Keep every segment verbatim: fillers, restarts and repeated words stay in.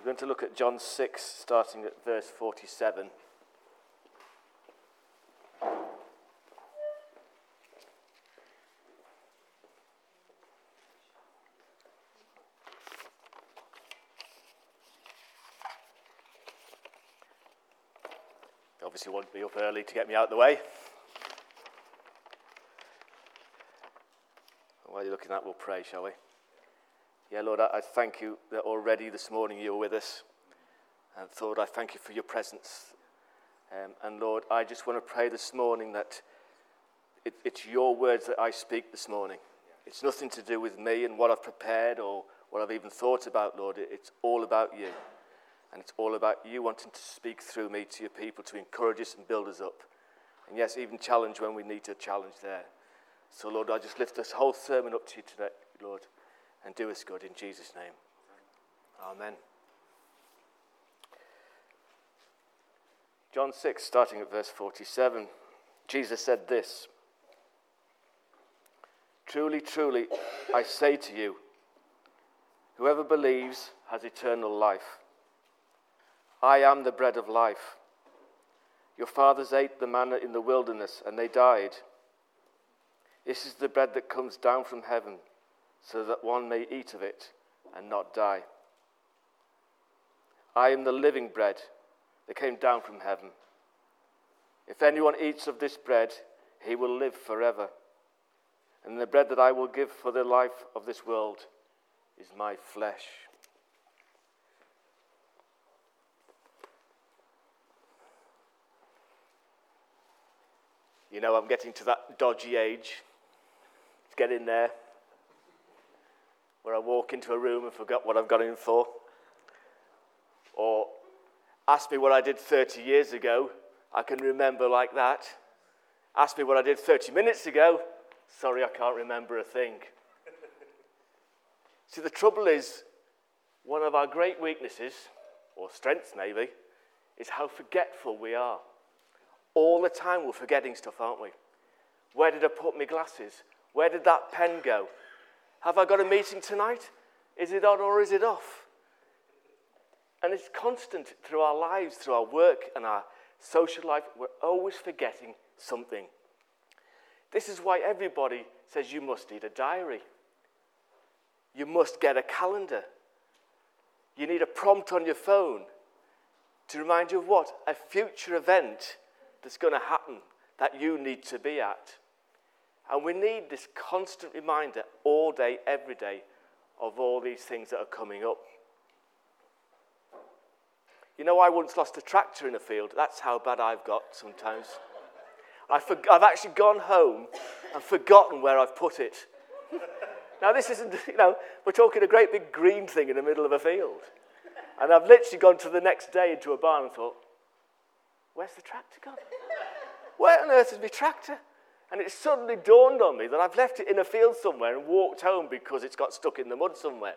We're going to look at John six, starting at verse forty-seven. Obviously won't be up early to get me out of the way. While you're looking at that, we'll pray, shall we? Yeah, Lord, I, I thank you that already this morning you were with us. And Lord, I thank you for your presence. Um, and Lord, I just want to pray this morning that it, it's your words that I speak this morning. It's nothing to do with me and what I've prepared or what I've even thought about, Lord. It, it's all about you. And it's all about you wanting to speak through me to your people to encourage us and build us up. And yes, even challenge when we need to challenge there. So, Lord, I just lift this whole sermon up to you today, Lord, and do us good in Jesus' name. Amen. John six, starting at verse forty-seven, Jesus said this, "Truly, truly, I say to you, whoever believes has eternal life. I am the bread of life. Your fathers ate the manna in the wilderness, and they died. This is the bread that comes down from heaven, so that one may eat of it and not die. I am the living bread that came down from heaven. If anyone eats of this bread, he will live forever. And the bread that I will give for the life of this world is my flesh." You know, I'm getting to that dodgy age. Let's get in there. Where I walk into a room and forget what I've got in for. Or ask me what I did thirty years ago. I can remember like that. Ask me what I did thirty minutes ago. Sorry, I can't remember a thing. See, the trouble is, one of our great weaknesses, or strengths maybe, is how forgetful we are. All the time we're forgetting stuff, aren't we? Where did I put my glasses? Where did that pen go? Have I got a meeting tonight? Is it on or is it off? And it's constant through our lives, through our work and our social life. We're always forgetting something. This is why everybody says you must need a diary. You must get a calendar. You need a prompt on your phone to remind you of what? A future event that's going to happen that you need to be at. And we need this constant reminder all day, every day, of all these things that are coming up. You know, I once lost a tractor in a field. That's how bad I've got sometimes. I've, for- I've actually gone home and forgotten where I've put it. Now, this isn't, you know, we're talking a great big green thing in the middle of a field. And I've literally gone to the next day into a barn and thought, where's the tractor gone? Where on earth is my tractor? And it suddenly dawned on me that I've left it in a field somewhere and walked home because it's got stuck in the mud somewhere.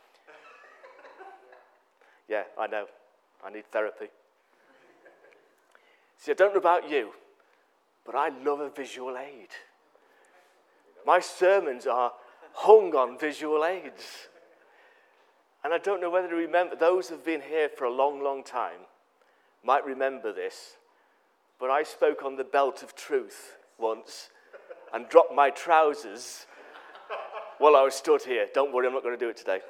Yeah, I know. I need therapy. See, I don't know about you, but I love a visual aid. My sermons are hung on visual aids. And I don't know whether you remember, those who have been here for a long, long time might remember this, but I spoke on the belt of truth once and dropped my trousers while I was stood here. Don't worry, I'm not going to do it today.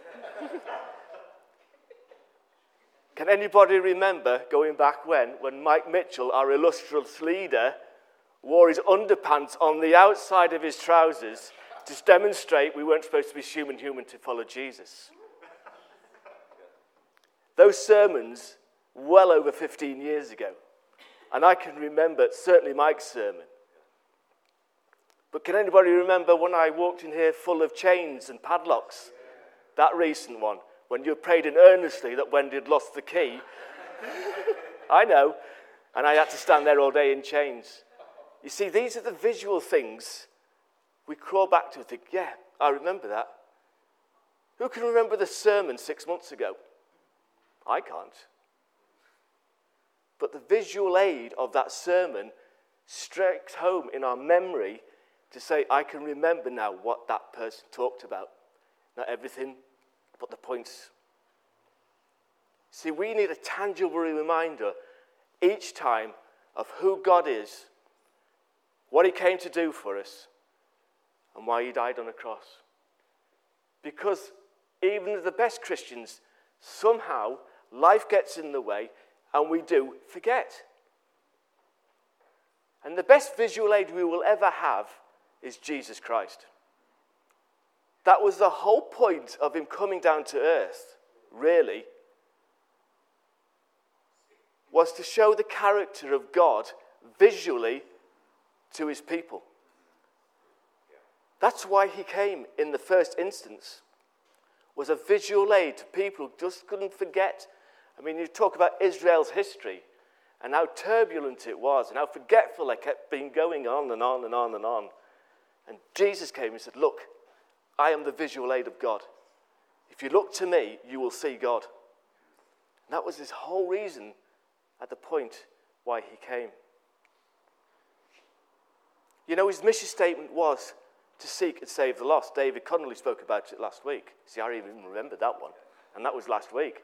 Can anybody remember going back when, when Mike Mitchell, our illustrious leader, wore his underpants on the outside of his trousers to demonstrate we weren't supposed to be human human to follow Jesus? Those sermons, well over fifteen years ago. And I can remember, certainly Mike's sermon. But can anybody remember when I walked in here full of chains and padlocks? That recent one, when you prayed in earnestly that Wendy had lost the key. I know. And I had to stand there all day in chains. You see, these are the visual things we crawl back to and think, yeah, I remember that. Who can remember the sermon six months ago? I can't. But the visual aid of that sermon strikes home in our memory to say, I can remember now what that person talked about. Not everything, but the points. See, we need a tangible reminder each time of who God is, what he came to do for us, and why he died on a cross. Because even the best Christians, somehow life gets in the way and we do forget. And the best visual aid we will ever have is Jesus Christ. That was the whole point of him coming down to earth, really, was to show the character of God visually to his people. That's why he came in the first instance, was a visual aid to people who just couldn't forget. I mean, you talk about Israel's history and how turbulent it was and how forgetful it kept being going on and on and on and on. And Jesus came and said, look, I am the visual aid of God. If you look to me, you will see God. And that was his whole reason at the point why he came. You know, his mission statement was to seek and save the lost. David Connolly spoke about it last week. See, I even remembered that one. And that was last week.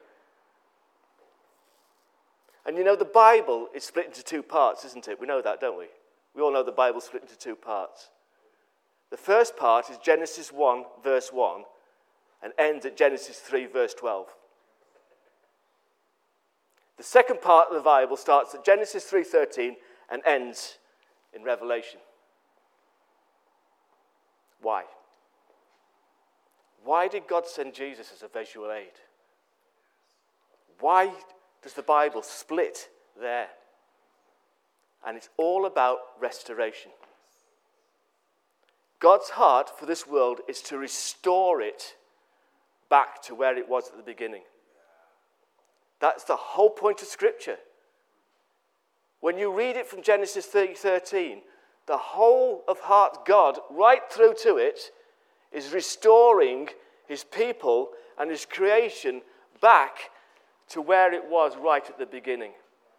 And you know, the Bible is split into two parts, isn't it? We know that, don't we? We all know the Bible's split into two parts. The first part is Genesis one, verse one, and ends at Genesis three, verse twelve. The second part of the Bible starts at Genesis three thirteen and ends in Revelation. Why? Why did God send Jesus as a visual aid? Why does the Bible split there? And it's all about restoration. God's heart for this world is to restore it back to where it was at the beginning. That's the whole point of Scripture. When you read it from Genesis three thirteen, the whole of heart God, right through to it, is restoring his people and his creation back to where it was right at the beginning.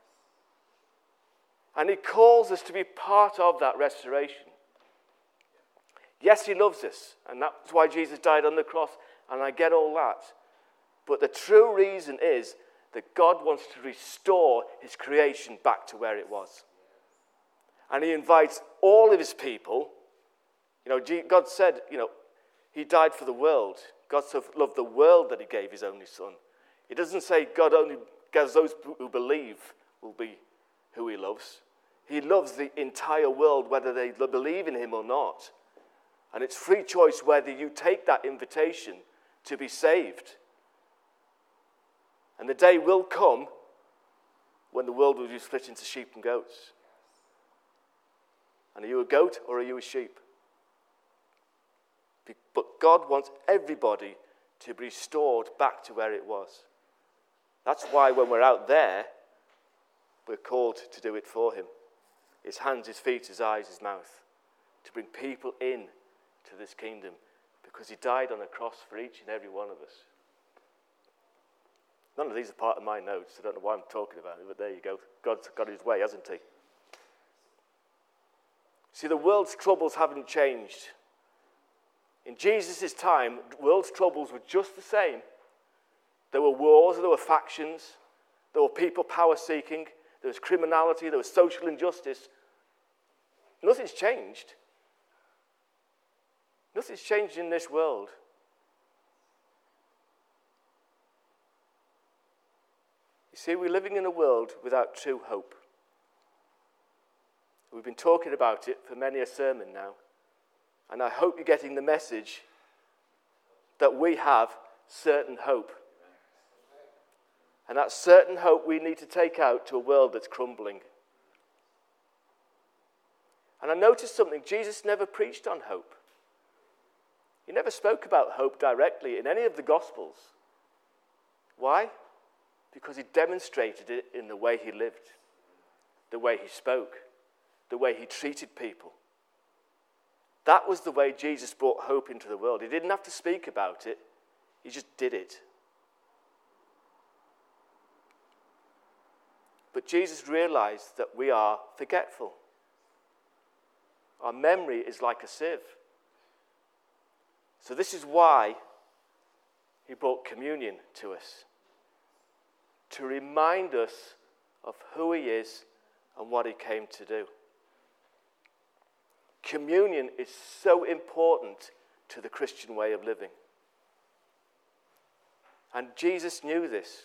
And he calls us to be part of that restoration. Yes, he loves us, and that's why Jesus died on the cross, and I get all that. But the true reason is that God wants to restore his creation back to where it was. And he invites all of his people. You know, God said, you know, he died for the world. God so loved the world that he gave his only son. It doesn't say God only gives those who believe will be who he loves. He loves the entire world, whether they believe in him or not. And it's free choice whether you take that invitation to be saved. And the day will come when the world will be split into sheep and goats. And are you a goat or are you a sheep? But God wants everybody to be restored back to where it was. That's why when we're out there, we're called to do it for him. His hands, his feet, his eyes, his mouth. To bring people in to this kingdom. Because he died on a cross for each and every one of us. None of these are part of my notes. I don't know why I'm talking about it, but there you go. God's got his way, hasn't he? See, the world's troubles haven't changed. In Jesus' time, the world's troubles were just the same. There were wars, there were factions, there were people power-seeking, there was criminality, there was social injustice. Nothing's changed. Nothing's changed in this world. You see, we're living in a world without true hope. We've been talking about it for many a sermon now. And I hope you're getting the message that we have certain hope. And that certain hope we need to take out to a world that's crumbling. And I noticed something. Jesus never preached on hope. He never spoke about hope directly in any of the Gospels. Why? Because he demonstrated it in the way he lived, the way he spoke, the way he treated people. That was the way Jesus brought hope into the world. He didn't have to speak about it. He just did it. But Jesus realized that we are forgetful. Our memory is like a sieve. So this is why he brought communion to us. to remind us of who he is and what he came to do. Communion is so important to the Christian way of living. And Jesus knew this.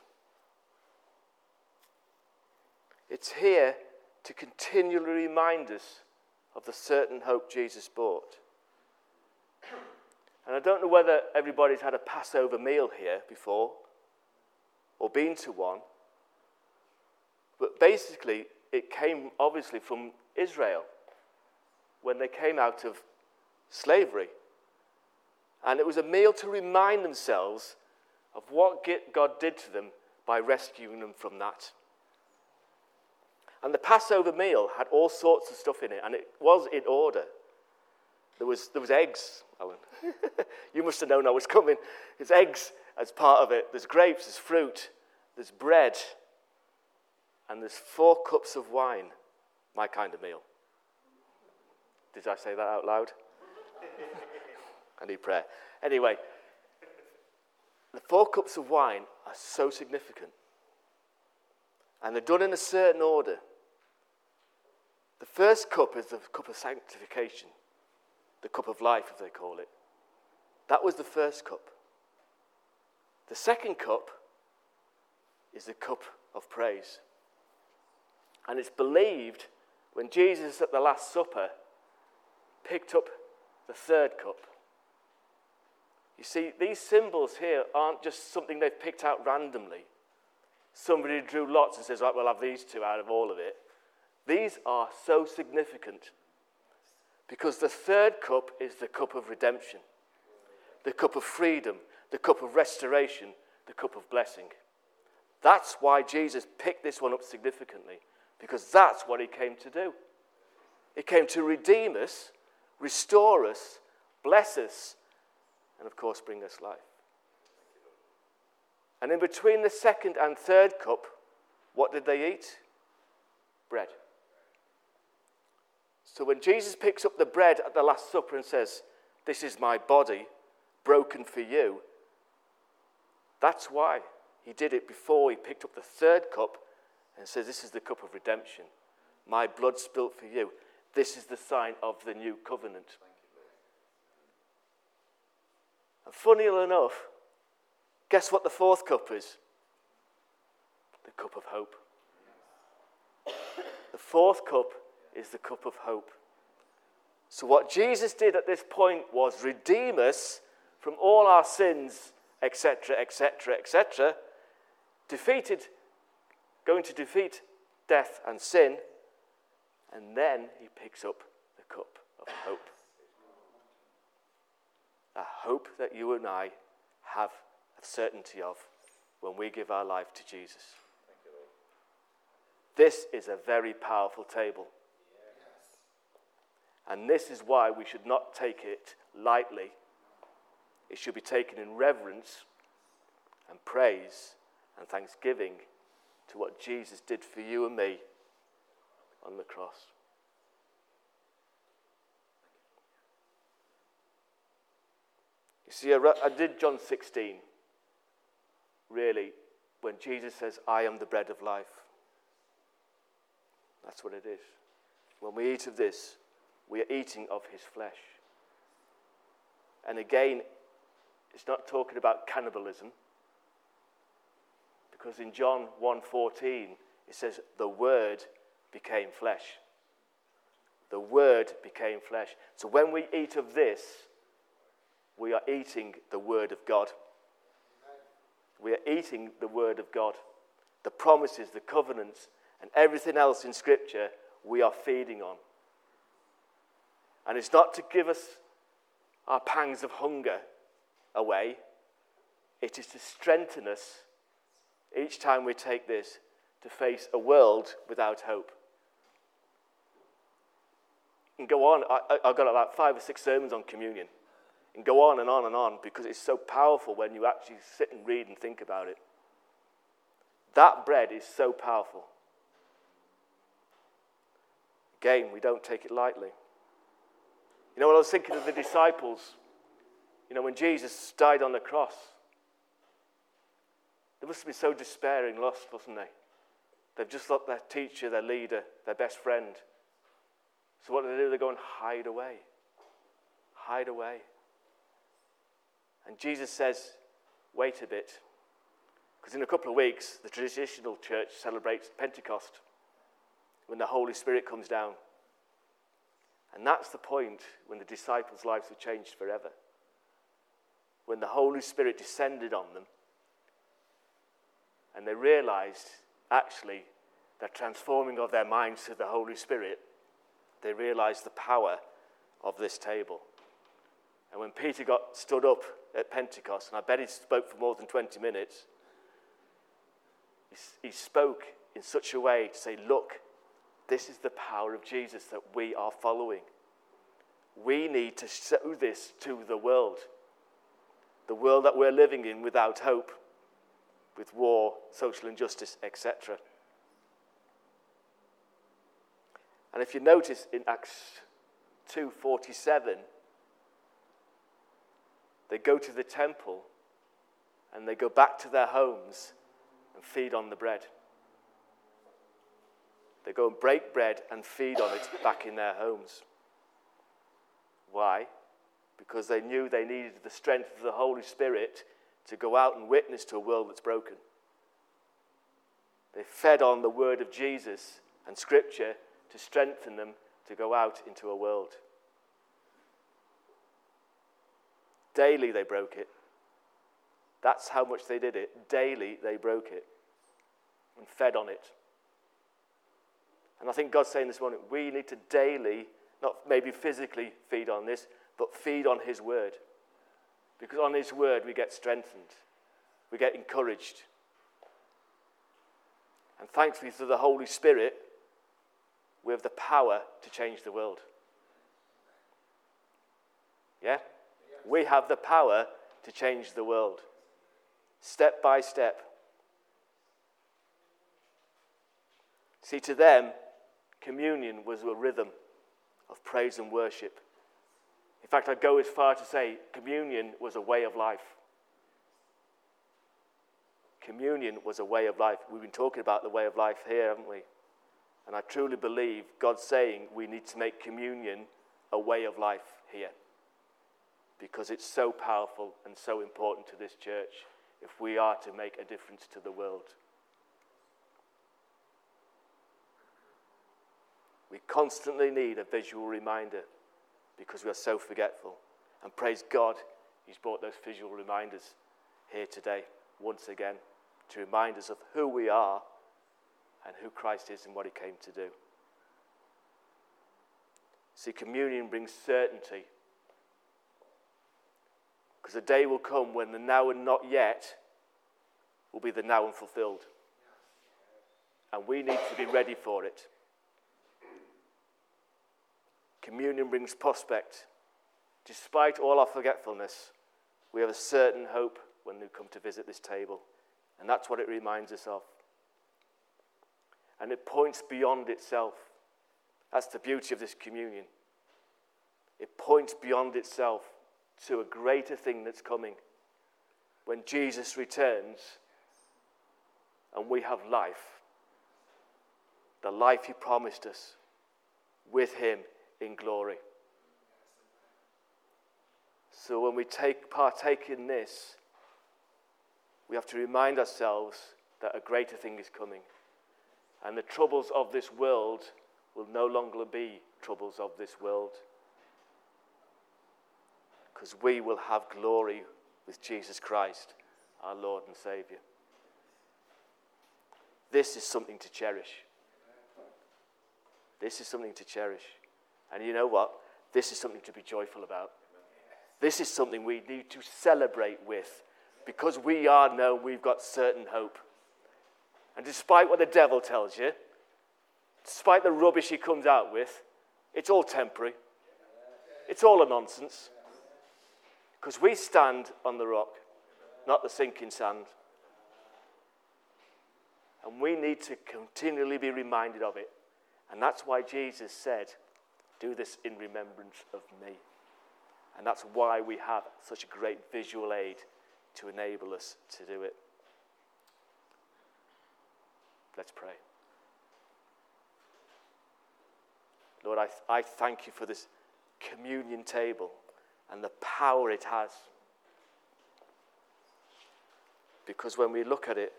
It's here to continually remind us of the certain hope Jesus brought. And I don't know whether everybody's had a Passover meal here before or been to one, but basically it came obviously from Israel when they came out of slavery. And it was a meal to remind themselves of what God did to them by rescuing them from that. And the Passover meal had all sorts of stuff in it, and it was in order. There was there was eggs, Alan. You must have known I was coming. There's eggs as part of it. There's grapes, there's fruit, there's bread, and there's four cups of wine. My kind of meal. Did I say that out loud? I need prayer. Anyway, the four cups of wine are so significant. And they're done in a certain order. The first cup is the cup of sanctification. The cup of life, as they call it. That was the first cup. The second cup is the cup of praise. And it's believed when Jesus at the Last Supper picked up the third cup. You see, these symbols here aren't just something they've picked out randomly. Somebody drew lots and says, right, we'll have these two out of all of it. These are so significant because the third cup is the cup of redemption, the cup of freedom, the cup of restoration, the cup of blessing. That's why Jesus picked this one up significantly, because that's what he came to do. He came to redeem us, restore us, bless us, and of course bring us life. And in between the second and third cup, what did they eat? Bread. So when Jesus picks up the bread at the Last Supper and says, this is my body broken for you, that's why he did it before he picked up the third cup and says, this is the cup of redemption. My blood spilt for you. This is the sign of the new covenant. And funny enough, guess what the fourth cup is? The cup of hope. The fourth cup is the cup of hope. So what Jesus did at this point was redeem us from all our sins, et cetera, et cetera, et cetera, defeated, going to defeat death and sin, and then he picks up the cup of hope. A hope that you and I have a certainty of when we give our life to Jesus. Thank you, Lord. This is a very powerful table. Yes. And this is why we should not take it lightly. It should be taken in reverence and praise and thanksgiving to what Jesus did for you and me on the cross. You see, I, I did John sixteen, really, when Jesus says, I am the bread of life. That's what it is. When we eat of this, we are eating of his flesh. And again, it's not talking about cannibalism, because in John one fourteen, it says, the Word became flesh. The Word became flesh. So when we eat of this, we are eating the Word of God. We are eating the Word of God. The promises, the covenants, and everything else in Scripture we are feeding on. And it's not to give us our pangs of hunger away. It is to strengthen us each time we take this to face a world without hope. And go on. I, I've got about five or six sermons on communion. And go on and on and on because it's so powerful when you actually sit and read and think about it. That bread is so powerful. Again, we don't take it lightly. You know, when I was thinking of the disciples, you know, when Jesus died on the cross, They must have been so despairing, lost, wasn't they? They've just lost their teacher, their leader, their best friend. So what do they do? They go and hide away. Hide away. And Jesus says, wait a bit. Because in a couple of weeks, the traditional church celebrates Pentecost, when the Holy Spirit comes down. And that's the point when the disciples' lives were changed forever. When the Holy Spirit descended on them, and they realized, actually, that transforming of their minds to the Holy Spirit, they realized the power of this table. And when Peter got stood up at Pentecost, and I bet he spoke for more than twenty minutes, he, he spoke in such a way to say, look, this is the power of Jesus that we are following. We need to show this to the world. The world that we're living in without hope, with war, social injustice, et cetera. And if you notice in Acts two forty-seven, they go to the temple and they go back to their homes and feed on the bread. They go and break bread and feed on it back in their homes. Why? Because they knew they needed the strength of the Holy Spirit to go out and witness to a world that's broken. They fed on the word of Jesus and Scripture to strengthen them to go out into a world. Daily they broke it. That's how much they did it. Daily they broke it and fed on it. And I think God's saying this morning, we need to daily, not maybe physically feed on this, but feed on his word. Because on his word we get strengthened. We get encouraged. And thankfully through the Holy Spirit, we have the power to change the world. Yeah? We have the power to change the world. Step by step. See, to them, communion was a rhythm of praise and worship. In fact, I'd go as far to say communion was a way of life. Communion was a way of life. We've been talking about the way of life here, haven't we? And I truly believe God's saying we need to make communion a way of life here. Because it's so powerful and so important to this church if we are to make a difference to the world. We constantly need a visual reminder because we are so forgetful. And praise God, he's brought those visual reminders here today, once again, to remind us of who we are and who Christ is and what he came to do. See, communion brings certainty. Because a day will come when the now and not yet will be the now and fulfilled. And we need to be ready for it. Communion brings prospect. Despite all our forgetfulness, we have a certain hope when we come to visit this table. And that's what it reminds us of. And it points beyond itself. That's the beauty of this communion. It points beyond itself to a greater thing that's coming. When Jesus returns and we have life. The life he promised us with him in glory. So when we take partake in this, we have to remind ourselves that a greater thing is coming. And the troubles of this world will no longer be troubles of this world. Because we will have glory with Jesus Christ, our Lord and Saviour. This is something to cherish. This is something to cherish. And you know what? This is something to be joyful about. This is something we need to celebrate with. Because we are known, we've got certain hope. And despite what the devil tells you, despite the rubbish he comes out with, it's all temporary. It's all a nonsense. Because we stand on the rock, not the sinking sand. And we need to continually be reminded of it. And that's why Jesus said, do this in remembrance of me. And that's why we have such a great visual aid to enable us to do it. Let's pray. Lord, I, I thank you for this communion table and the power it has. Because when we look at it,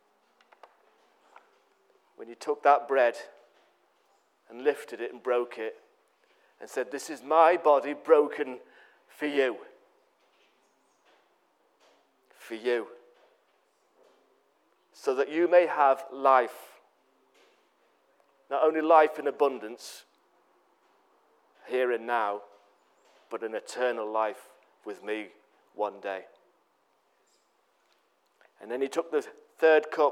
when you took that bread and lifted it and broke it and said, this is my body broken for you. For you. So that you may have life. Not only life in abundance, here and now, but an eternal life with me one day. And then he took the third cup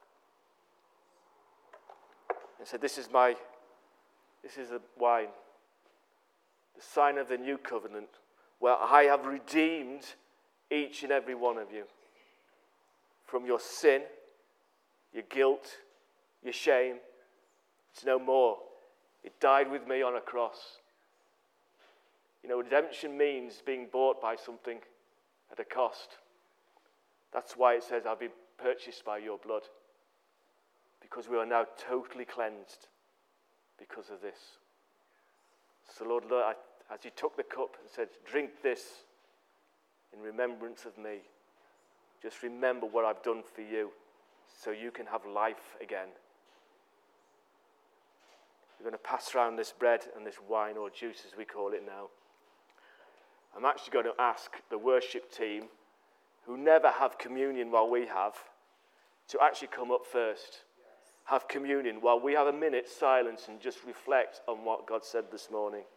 and said, this is my, this is the wine, the sign of the new covenant, where I have redeemed each and every one of you from your sin, your guilt, your shame. It's no more. It died with me on a cross. You know, redemption means being bought by something at a cost. That's why it says, I've been purchased by your blood. Because we are now totally cleansed because of this. So Lord, Lord I, as you took the cup and said, drink this in remembrance of me. Just remember what I've done for you so you can have life again. We're going to pass around this bread and this wine, or juice as we call it now. I'm actually going to ask the worship team, who never have communion while we have, to actually come up first. Have communion while we have a minute silence and just reflect on what God said this morning.